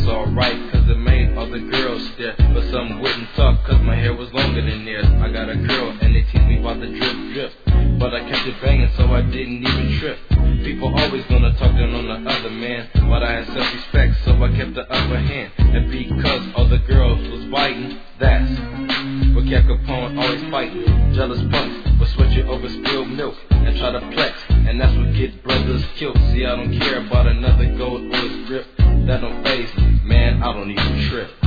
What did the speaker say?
that's alright, cause it made other girls stare. But some wouldn't talk, cause my hair was longer than theirs. I got a girl, and they tease me about the drip drip, but I kept it banging, so I didn't even trip. People always gonna talk down on the other man, but I had self-respect, so I kept the upper hand. And because other girls was biting, that's what kept Capone always fighting. Jealous punks will switch it over spilled milk and try to flex, and that's what get brothers killed. See, I don't care about another gold or his grip. That don't faze me, man, I don't even trip.